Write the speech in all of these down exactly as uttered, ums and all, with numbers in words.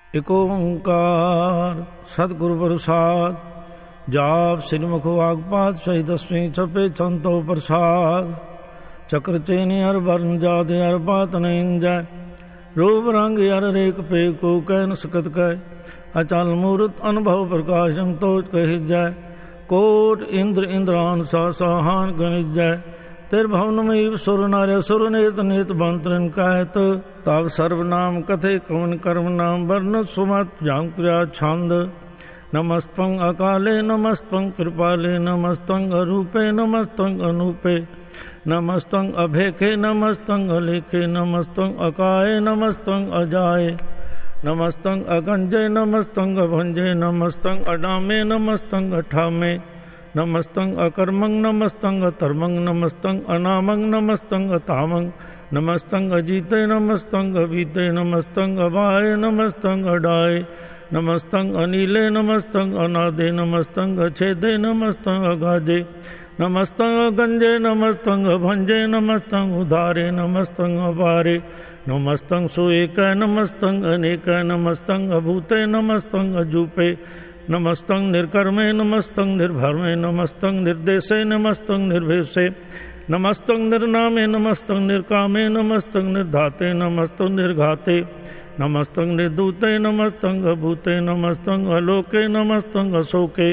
इक ओंकार सतगुरु प्रसाद। जाप श्री मुख वागपात सही दसवीं छपे संतो प्रसाद। चक्र चेन हर वर्ण जात हर बात नहीं जय। रूप रंग हर रेख पे को कह न सकत कह। अचल मूर्त अनुभव प्रकाश संतोष कह जय। कोट इंद्र इंद्रान सा साहान गणित जय। तिरभुवनमयी सुर नार्य सुर नेत नेत बंतरन कहत। तब सर्वनाम कथे कवन कर्म नाम वर्ण सुमत जांग प्रिया छंद। नमस्तं अकाले नमस्तं कृपाले नमस्तं अरूपे नमस्तं अनूपे। नमस्तं अभेखे नमस्तं अलेखे नमस्तं अकाये नमस्तं अजाये। नमस्तं अगंजे नमस्तं अभंजे नमस्तं अडामे नमस्तं अठामे। नमस्तं अकर्मं नमस्तं अतर्मं नमस्तं अनामं नमस्तं अतामं। नमस्तं अजीते नमस्तं अभीते नमस्तं अवाये नमस्तं अडाये। नमस्तं अनीले नमस्तं अनादे नमस्तं अछेदे नमस्तं अगाजे। नमस्तं अगंजे नमस्तं अभंजे नमस्तं उदारे नमस्तं अपारे। नमस्तं सुएक नमस्तं अनेक नमस्तं अभूते नमस्तं अजूपे। नमस्तं निर्कर्मे नमस्तं निर्भर्मे नमस्तं निर्देशे नमस्तं निर्भेषे। नमस्तं निर्नामे नमस्तं निर्कामे नमस्तं निर्धाते नमस्तं निर्घाते। नमस्तं निर्दूते नमस्तं अभूते नमस्तं अलोके नमस्तं अशोके।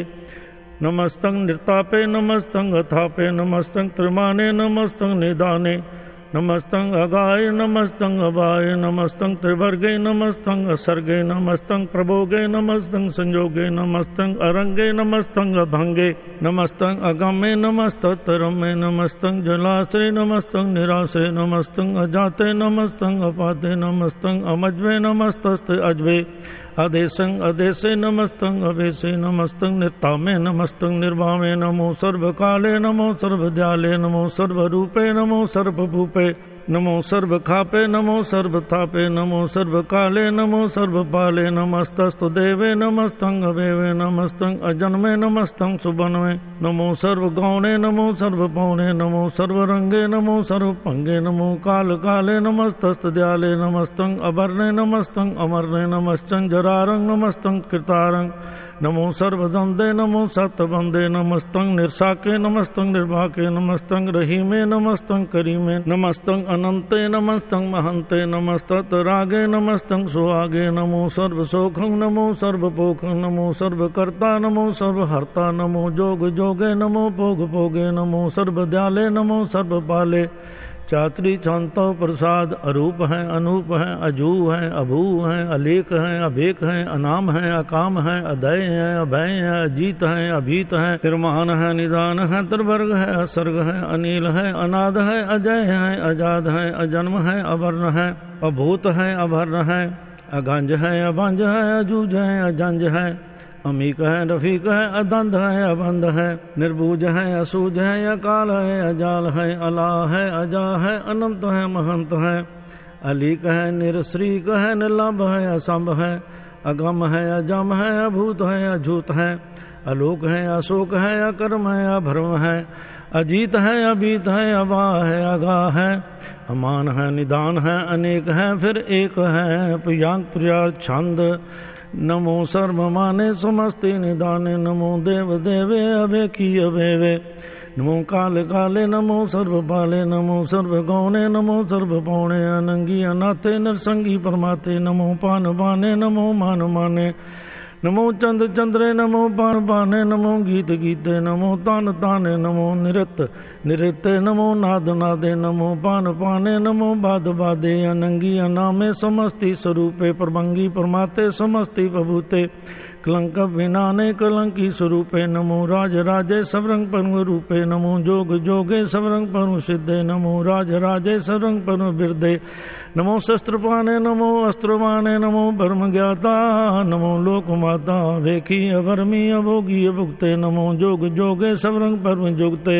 नमस्तं निर्तापे नमस्तं अथापे नमस्तं त्रिमाने नमस्तं निदाने। नमस्तं अगाय नमस्तं अवाय नमस्तं त्रिवर्गे नमस्तं असर्गे। नमस्तं प्रभोगे नमस्तं संयोगे नमस्तं अरंगे नमस्तं अभंगे। नमस्तं अगम्ये नमस्तोत्तरम्ये नमस्तं जलाश्रय नमस्तं निराश्रय। नमस्तं अजाते नमस्तं अपाते नमस्तं अमज्वे नमस्तस्ते अज्वे। अदेशं अदेशे नमस्तं अवेशे नमस्तं निर्तामे नमस्तं निर्वामे। नमो सर्वकाले नमो सर्वदयाले नमो सर्वरूपे नमो सर्वभूपे। नमो सर्वखापे नमो सर्वथापे नमो सर्वकाले नमो सर्वपाले। नमस्तस्तु देवे नमस्तं अवेवे नमस्तं अजन्मे नमस्तं सुबन्वे। नमो सर्वगौणे नमो सर्वपौणे नमो सर्वरंगे नमो सर्वपंगे। नमो काल काले नमस्तस्तु दयाले नमस्तं अवर्णे नमस्तं अमर्णे नमस्तं जरारं नमस्तं कृतारं। नमो सर्वदंदे नमो सप्तबंदे नमस्तं निर्साके नमस्तं निर्वाके। नमस्तं रहीमे नमस्तं करीमे नमस्तं अनंते नमस्तं महंते। नमस्तरागे नमस्तं सुहागे। नमो सर्वसोखं नमो सर्वपोखं नमो सर्वकर्ता नमो सर्वहर्ता। नमो जोग जोगे नमो भोग भोगे। नमो सर्वदयाले नमो सर्वपाले। चात्री छांतो प्रसाद अरूप है अनूप है अजू है अभू है अलेख है अभेक है अनाम है अकाम है अदय है अभय है अजीत है अभीत है। निर्माण है निदान है त्रिवर्ग है असर्ग है अनिल है अनाद है अजय है अजाद है अजन्म है अवर्ण है अभूत है अभर्ण है। अगंज है अभंज है अजूज है अजंज है। अमीक है रफीक है अदंध है अबंध है। निर्बूज है असूज है अकाल है अजाल है अला है अजा है अनंत है महंत है। अलीक है निरश्रीक है निर्लभ है असंभ है। अगम है अजम है अभूत है अझूत है। अलोक है अशोक है अकर्म है अभर्म है। अजीत है अभीत है अबा है अगा है। अमान है निदान है अनेक है फिर एक है। प्रियांक प्रिया छंद। नमो सर्वमाने समस्ते निदाने नमो देव देवे अभेकी अभेवे। नमो काल काले नमो सर्वपाले नमो सर्वगौणे नमो सर्वपौणे। अनंगी अनाथे नरसंगी परमाते नमो पान बाने नमो मान माने। नमो चंद चंद्रे नमो पान पाने नमो गीत गीते नमो तान ताने। नमो निरत निरते नमो नाद नादे नमो पान पाने नमो बाद बादे। अनंगी अनामे समस्ति स्वरूपे प्रभंगी परमाते समस्ति प्रभूते। कलंक विनाने कलंकी स्वरूपे नमो राज राजे सबरंग परम रूपे। नमो जोग जोगे सबरंग परम सिद्धे नमो राज राजे सबरंग परम बिरदे। नमो शस्त्रपाणे नमो अस्त्रवाणे नमो ब्रह्म ज्ञाता नमो लोक माता वेखी अभरमी अभोगी अभुक्ते। नमो जोग जोगे सबरंग परम जुगते।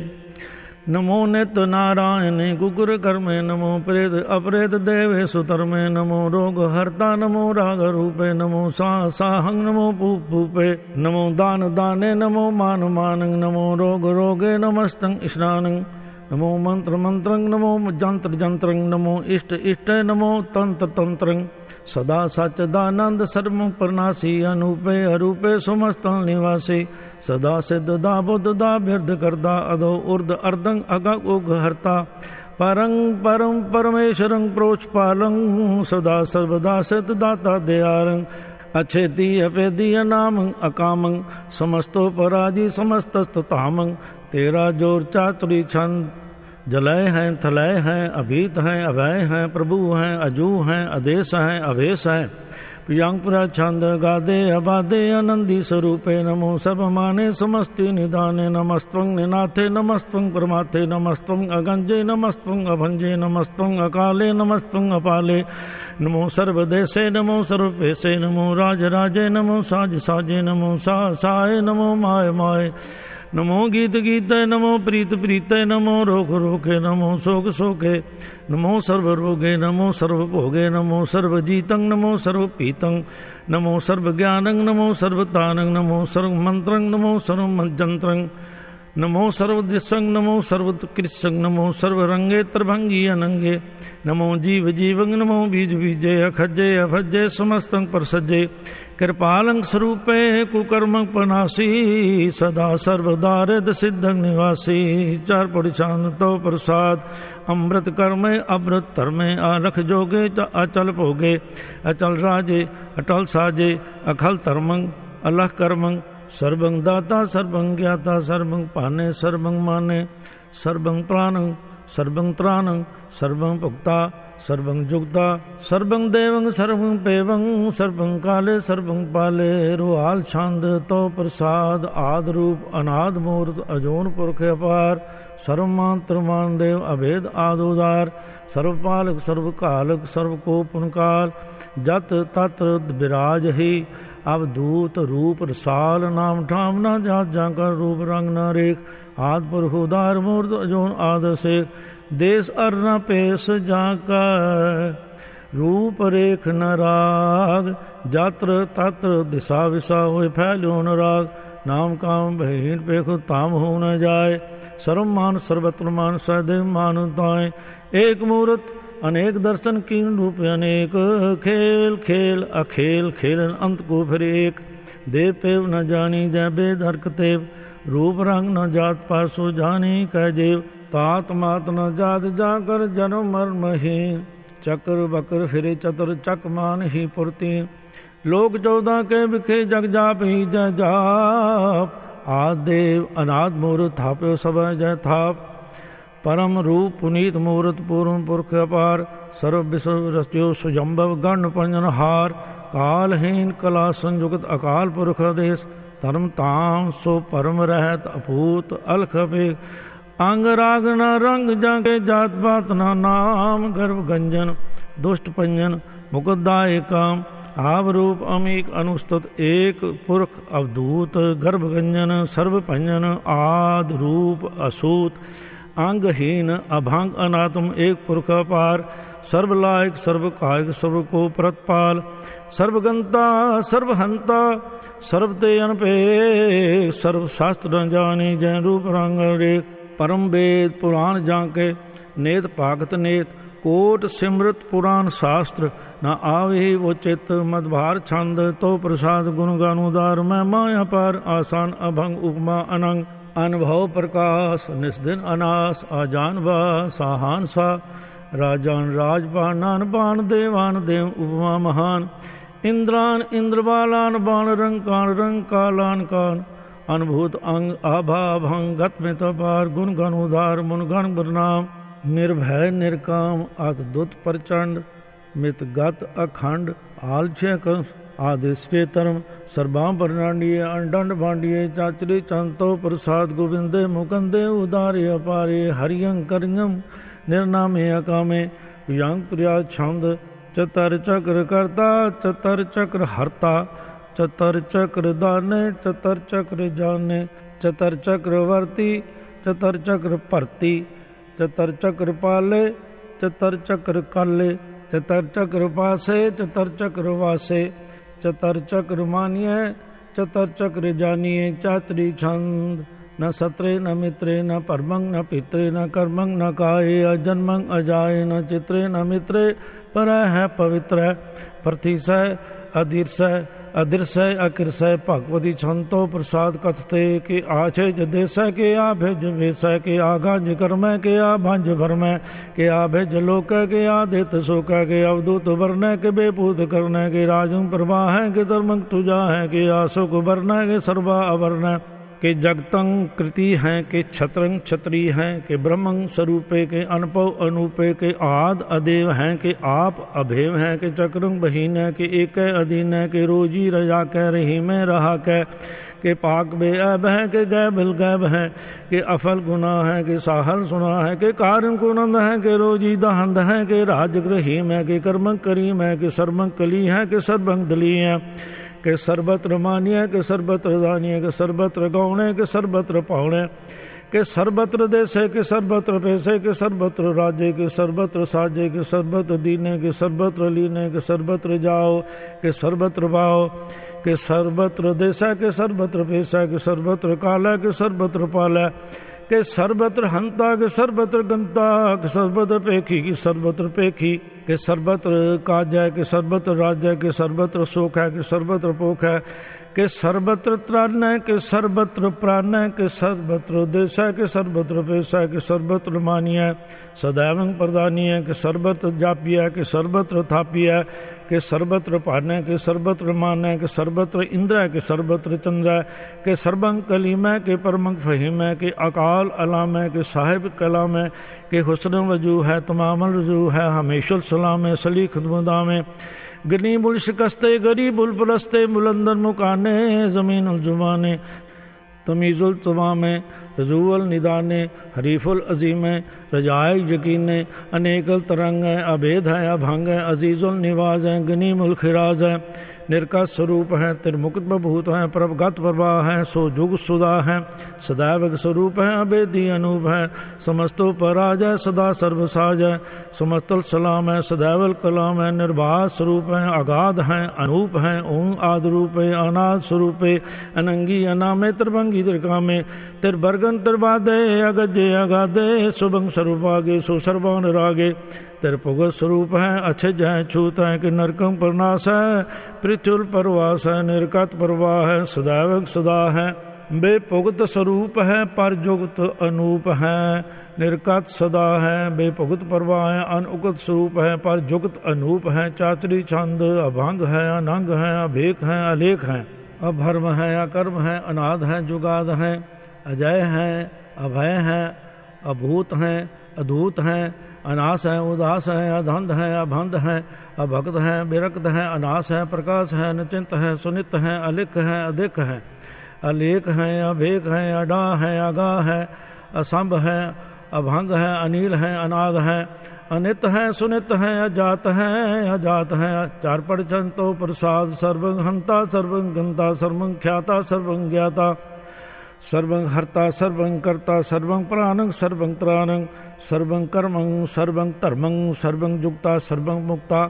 नमो नित्य नारायण कुकुर कर्मे नमो प्रेत अपरेत देवे सुतर्मे। नमो रोग हरता नमो राग रूपे नमो सा साहंग नमो पूप पूपे। नमो दान दाने नमो मान मानंग नमो रोग रोगे नमस्तं स्नानं। नमो मंत्र मंत्रं नमो जंत्र जंत्रं नमो इष्ट इष्ट नमो तंत्र तंत्रं। सदा सच्चिदानंद सर्व प्रनासी अनूपे अरूपे सुमस्तन निवासी सदा सिद्ध दा बुद्ध दा बिरध करदा अधो उर्द अर्दंग अगग उग हरता परं परम परमेश्वरं प्रोच पालं सदा सर्वदा सिद्ध दाता दयारं अच्छेदी अपेदी अनामं अकामं समस्तो पराजी समस्तस्ततामं तेरा जोर चातुरी छंद जलय हैं थलय हैं अभीत हैं अभय हैं प्रभु हैं अजू हैं आदेश हैं अवेश हैं प्रियंग पुरा छंद गादे अबादे आनंदी स्वरूपे नमो सब माने समस्ति निदाने नमस्त्वं निनाथे नमस्त्वं परमाथे नमस्त्वं अगंजे नमस्त्वं अभंजे नमस्त्वं अकाले नमस्त्वं अपाले नमो सर्वदेशे नमो सर्वपेशे नमो राज राजे नमो साज साजे नमो सा साय नमो माय माय नमो गीत गीते नमो प्रीत प्रीते नमो रोग रोके नमो शोक शोके नमो सर्व रोगे नमो सर्व भोगे नमो सर्व जीतं नमो सर्व पीतं नमो सर्व ज्ञानं नमो सर्वतानं नमो सर्व मंत्रं नमो सर्व मंत्रं नमो सर्व दिशं नमो सर्व कृष्ण नमो सर्व रंगे त्रिभंगी अनंगे नमो जीव जीवं नमो बीज बीजे अखजे अभजे समस्तं परसजे कृपालं स्वरूपे कुकर्म पनासी सदा सर्वदारिद सिद्धं निवासी चार परिचान तो प्रसाद अमृत कर्मे अमृत धर्मे आलख जोगे अचल भोगे अचल राजे अटल साजे अखल धर्मं अलख कर्मं सर्वं दाता सर्वं ज्ञाता सर्वं पाने सर्वं माने सर्वं प्राणं सर्वं त्राणं सर्वं भुक्ता सर्वं जुगता सर्वं देवं सर्वं पेवं सर्वं काले सर्वं पाले रुहाल छंद तो प्रसाद आद रूप अनाद मूर्त अजोन पुरख अपार सर्वमात्र मान देव अभेद आदुदार सर्वपालक सर्वकालक सर्वकोपनकाल जत तत विराज ही अवधूत रूप रसाल नाम ठाम न जात जाकर रूप रंग न रेख आद पुरख उदार मूर्त अजोन आद शेख देश अर न पेश जाका रूप रेख न राग जात्र तत्र दिशा विशा हुए फैल्यो न राग नाम काम भहीन पेख ताम हो न जाए सर्वमान सर्वत्र मान सदैव मानुताएं एक मूर्त अनेक दर्शन कीन रूप अनेक खेल खेल अखेल खेलन अंत को फिर एक देव पेव न जानी जय बेद हरक तेव रूप रंग न जात पासो जानी कह जेव तात मात न जात जाकर जन्म मर्म ही चक्र बकर फिरे चतुर चक मान ही पुरती लोक चौदह के बिखे जग जाप ही जय जाप आदेव अनाद मूर्त थाप्यो सब जय थाप परम रूप पुनीत मूर्त पूर्व पुरख अपार सर्व विश्व रस्यो सुजम्भव गण पंजन हार कालहीन कला संयुक्त अकाल पुरख देश धर्म ताम सो परम रहत अपूत अलख अपेख अंग राग न रंग जाके जात पात न नाम गर्भ गंजन दुष्ट पंजन मुकुदाय काम आव रूप अमीक अनुस्तुत एक पुरख अवधूत गर्भ गंजन सर्व पंजन आद रूप असूत अंगहीन अभंग अनात्म एक पुरख अपार सर्वलायक सर्व कायक सर्व को प्रतपाल सर्वगंता सर्वहंता सर्वते अनपे सर्व शास्त्र न जाने जय रूप रंग रेख परम वेद पुराण जाके नेत पागत नेत कोट सिमृत पुराण शास्त्र न आवे वो चित्त मदभार छंद तो प्रसाद गुण गानुदार मैं माया पर आसान अभंग उपमा अनंग अनुभव प्रकाश निस्दिन अनास आजान वा साहान सा राजान राजपान नान बाण देवान देव उपमा महान इंद्रान इंद्रबालान बाण रंग कान रंग कालान कान अनुभूत अंग आभा भंग गत में तपार गुण गण उदार मुन गण बरनाम निर्भय निर्काम अतदुत प्रचंड मित गत अखंड आलछय कंस आदेश तरम सर्वाम प्रणांडिये अंडंड भांडिये चाचरे चंतो प्रसाद गोविंदे मुकंदे उदारे अपारे हरियं करियं निर्नामे अकामे प्रियं प्रिया छंद चतर चक्र करता चतर चक्र हरता चतर चक्र दाने चतर चक्र जाने चतर चक्रवर्ती चतर चक्र भरती चतर चक्र पाले चतर चक्र काले चतर चक्र पासे चतर चक्र वासे चतर चक्र मानिए चतर चक्र जानिए चातरी छंद न सत्रे न मित्रे न परमंग न पित्रे न कर्मंग न काये अजन्मंग अजाय न चित्रे न मित्रे पर है पवित्र प्रथिसय अधीर्षय अदृश्य अकृषय भगवती छंतो प्रसाद कथते के आछे जदेसय के आ भेज वेसय के आगाज कर्मय के आ भांज भरमय के आ भेज लोक के आदित शोक के अवधूत वर्ण के बेपूत कर्ण के राजं प्रवाह के धर्म तुजा है के आशोक वर्ण के सर्वा अवर्ण के जगतं कृति हैं के छत्रं छत्री हैं के ब्रह्मं स्वरूपे के अनपव अनूपे के आद अदेव हैं के आप अभेव हैं के चक्रं बहीन है के एक अधीन है के रोजी रजा कह रही में रहा कह के पाक बे अब है के गै बिल गैब है के अफल गुना है के साहल सुना है के कारण कुनंद है के रोजी दहंद है के राजग्रहीम है के कर्म करीम है के सर्वं कली है के सर्वं दली है के सर्वत्र मान्य के सर्वत्र दानिय के सर्वत्र गौणे के सर्वत्र पौणे के सर्वत्र देशे के सर्वत्र पैसे के सर्वत्र राज्य के सर्वत्र साजे के सर्वत्र दीने के सर्वत्र लीने के सर्वत्र जाओ के सर्वत्र पाओ के सर्वत्र देशा के सर्वत्र पैसा के सर्वत्र काला के सर्वत्र पाला के सर्वत्र हंता के सर्वत्र गंता के सर्वत्र पेखी की सर्वत्र पेखी के सर्वत्र काजय के सर्वत्र राज्य के सर्वत्र शोक है के सर्वत्र पोख है के सर्वत्र त्राण है के सर्वत्र प्राण है के सर्वत्र देश है के सर्वत्र पेशा के सर्वत्र मानिय है सदैव प्रदानी है के सर्वत्र जापिया है के सर्वत्र थापिया है के सर्वत्र पान है के सर्वत्र मान है के सर्वत्र इंद्र है के सर्वत्र चंद्र है के सर्वं कलीम है के परमं फहीम है के अकाल अलाम है के साहिब कलाम है के हुस्न वजू है तमामल रजू है हमेशुल सलाम है सलीख मुदाम है गनीबुल शिकस्ते गरीबुल पुलस्ते बुलंदन मुकाने ज़मीन उल जुबाने तमीज़ुल तमामे रजूअल निदाने हरीफुल अजीमे रजाए यकीने अनेकल तरंग है अभेद है अभंग है अजीज़ुल निवाज है गनीमुल खिराज है निर्का स्वरूप है तिरमुक्त बभूत है प्रभगत प्रवाह है सो जुग सुधा है सदैव स्वरूप है अभेदी अनूप है समस्तो पराज है सदा सर्वसाज है समस्तल सलाम है सदैवल कलाम है निर्बाध स्वरूप है अगाध है अनूप है ओं आदि रूप है अनाद स्वरूप है अनंगी अनामे त्रिभंगी त्रिकामे तिरबर्गन तिरबादे अगजे अगाधे शुभंग स्वरूपागे सुसर्वान रागे तिरपुगत स्वरूप है अच्छज है छूत है कि नरकम प्रनाश है पृथ्वी परवास है निर्कत प्रवाह है सदैव सदा है बेपुगत स्वरूप है परजुगत अनूप है निर्कत सदा है बेपुगत प्रवाह है अनुगत स्वरूप है परजुगत अनूप है चातरी छंद अभंग है अनंग है अभेक है अलेख है अभर्म है अकर्म है अनाद है जुगाद है अजय है अभय है अभूत है अधूत है अनास है उदास है अधंध है अभंध है अभक्त है विरक्त है अनास है प्रकाश है निचिंत है सुनित है अलिख है अधिक है अलेख है अभेक है अडा है अगा है असंभ है अभंग है अनिल है अनाद है अनित है सुनित है अजात है अजात है चार परचंतो प्रसाद सर्वं हंता सर्वं गंता सर्वं ख्याता सर्वं ज्ञाता सर्वं हर्ता सर्वं कर्ता सर्वं प्राणं सर्वं त्राणं सर्वं कर्मं सर्वं धर्मं सर्वं जुक्ता सर्वं मुक्ता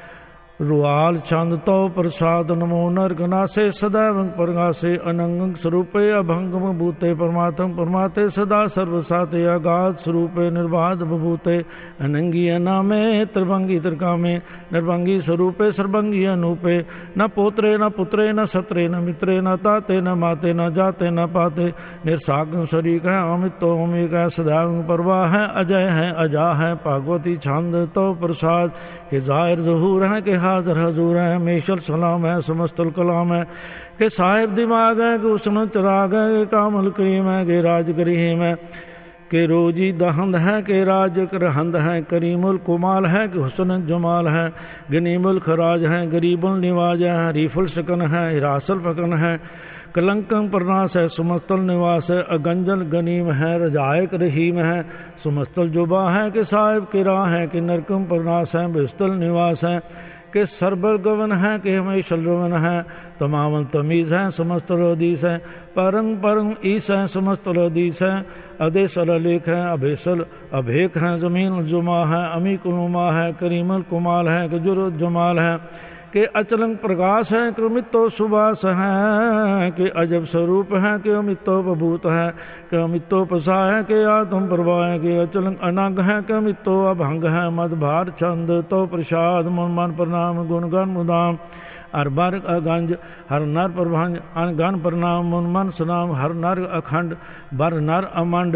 रुआल चंद तो प्रसाद नमो नरगनासे सदैव परगासे अनंग स्वरूपे अभंगम भूते परमात्म परमाते सदा सर्वसाते अगाध स्वरूपे निर्बाध बभूते अनंगी अनामे त्रिभंगी त्रिकामे निर्भंगी स्वरूपे सर्वंगी अनूपे न पोत्रे न पुत्रे न सत्रे न मित्रे न ताते न माते न जाते न पाते निर्साग शरीक है अमितो अमिक है सदैव परवाह है अजय है अजा है भागवती छंद तो प्रसाद के जाहिर जहूर है के हाजिर हजूर है मेशल सलाम है समस्तुल कलाम है के साहिब दिमाग है के उसन चिराग है के कामल करीम है के राज करीम है के रोजी दहंद है के राज करहंद है करीमुल कुमाल है के हुसन जमाल है गनीमुल खराज है गरीबुल निवाज है हरीफुल शकन है हिरासल फकन है कलंकं प्रनाश है सुमस्तल निवास है अगंजल गनीम है रजायक रहीम है सुमस्तल जुबा है कि साहिब की राह है कि नरकम प्रनाश है बिस्तल निवास है कि सरबर गवन है कि हमेशल रवन है तमाम तमीज है समस्त अदीस है परंग परंग ईस है समस्त अदीस है अदेसल अलेख है अभेसल अभेक है जमीन जुमा है अमी कुनुमा है करीमल कुमाल है गजुर जमाल है के अचलंग प्रकाश है कि अमितो सुबास है, कि अजब स्वरूप है कि अमितो प्रभूत है, कि अमितो प्रसा है कि आत्म प्रभा है, कि अचलंग अनंग है कि अमितो अभंग है। मदभार छंद तो प्रसाद मन मन प्रणाम गुणगन मुदाम हर बर अगंज हर नर प्रभंज अनगन प्रणाम मुन मन सुनाम हर नर अखंड बर नर अमंड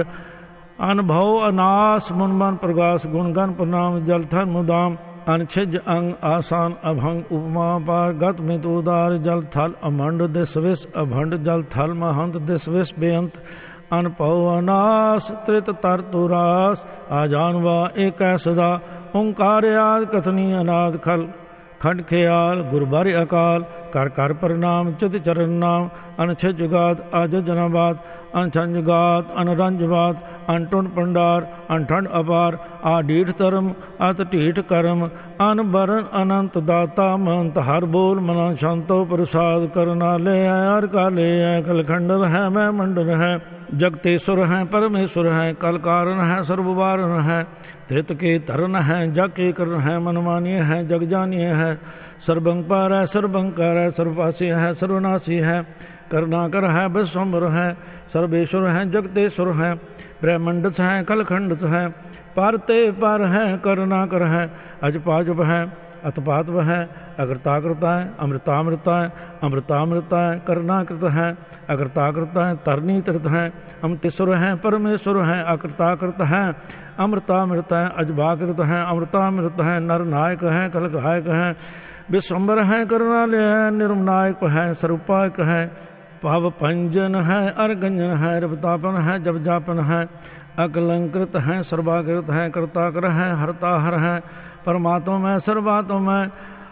अनुभव अनास मुन मन प्रकाश गुणगन प्रणाम जलथन मुदाम अनछिज अंग आसान अभंग उपमा पार गत मित उदार जल थल अमंड दिस विष अभंड जल थल महंत दिस विष बेअंत अनपव अनास त्रित तर तुरास आजानवा एक सदा ओंकार आद कथनी अनाद खल खंड ख्याल गुरबारी अकाल कर कर प्रणाम चित चरण नाम अनछिज जुगात आज जनाबाद अनछंजगात अनरंजवात अनटुंड पंडार अनठंड अपार आडीठ धर्म अत ढीठ कर्म अनबरन अनंत दाता महंत हर बोल मना शांतो प्रसाद करना ले हर का ले कल खंडल है मैं मंडल है जगतेश्वर है परमेश्वर है कल कारण है सर्ववारण है धृत के धरन है जग के करण है मनमानीय है जग जानीय है सर्वंपार है सर्वंकार है सर्ववासी है सर्वनाशी है करुणाकर है विश्वम्बर है सर्वेश्वर है जगतेश्वर है ब्रह्मंडस है कलखंडस है पारते पार है करुणाकर है अजपाजप है अतपातव है अकृताकृत है अमृतामृत है अमृतामृत है करुणाकृत है अकृताकृत है तरनी तीर्थ है अमृतेश्वर है परमेश्वर है अकृताकृत है अमृतामृत है अजबाकृत है अमृतामृत है नरनायक है कलगायक है विश्वम्बर है करुणालय है निर्मनायक है स्वरूपायक है भाव पंजन है अर्गंजन है रवतापन है जब जापन है अकलंकृत है सर्वाकृत है कर्ताकर है हरता हर है परमात्मा में सर्वात्मा में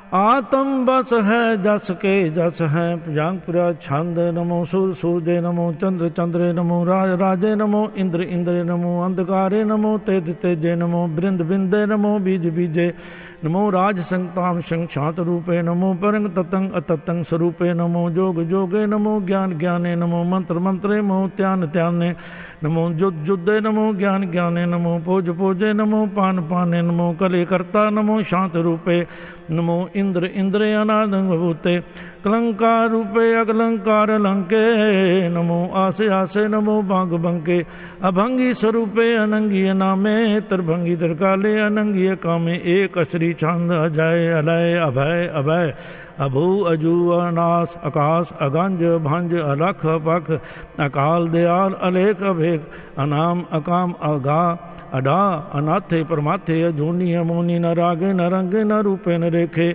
आत्म बस है जस के जस है प्रजांगपुरा छंद नमो सूर सूर्य नमो चंद्र चंद्रे नमो राज राजे नमो इंद्र इंद्रे नमो अंधकारे नमो तेज तेजे नमो बृंद बिंदे नमो बीज बीजे नमो राज संताम संग शांत रूपे नमो परंग ततंग अततंग स्वरूपे नमो जोग जोगे नमो ज्ञान ज्ञाने नमो मंत्र मंत्रे नमो त्यान त्याने नमो जुद जुद्दे नमो ज्ञान ज्ञाने नमो पोज पोजे नमो पान पाने नमो कले कर्ता नमो शांत रूपे नमो इंद्र इंद्रे अनादंग भूते कलंकार रूपे अकलंकार लंके नमो आसे आसे नमो भांग बंके अभंगी स्वरूपे अनंगी नामे त्रिभंगी त्रिकाले अनंगी कामे एक श्री छंद अजय अलय अभय अभय अभू अजू अनास आकाश अगंज भंज अलख पख अकाल दयाल अलेख अभेक अनाम अकाम अगा अडा अनाथे परमाथे अजूनी अमोनी न रागे न रंगे न रूपे न रेखे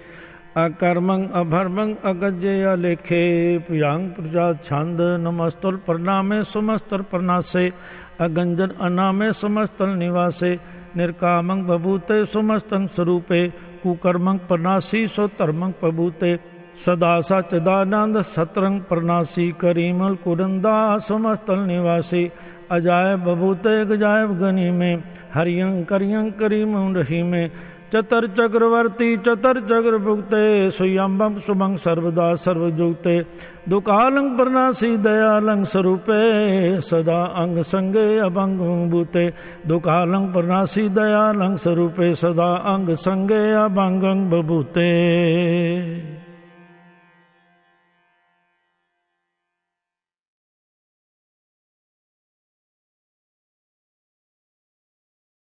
अकर्मंग अभर्मंग अगजे अलेखे प्रियांग प्रजा छंद नमस्तुल प्रणामे सुमस्तल प्रणासे अगंजन अनामे समस्तल निवासे निर्कामंग बभूते सुमस्तंग स्वरूपे कुकर्मंग प्रणासी सो धर्मंग प्रभूते सदा सचिदानंद सतरंग प्रणासी करीमल कुरंदा समस्तल निवासी अजायब बभूते गजायब गनी में हरियंग करियंग करीम रही में चतर चक्रवर्ती चतर चक्र भुगते सुयंबम सुमंग सर्वदा सर्वजुगते दुकालंग प्रणासी दयालंग स्वरूपे सदा अंग संगे अभंग भूते दुकालंग प्रणासी दयालंग स्वरूपे सदा अंग संगे अभंग बभूते।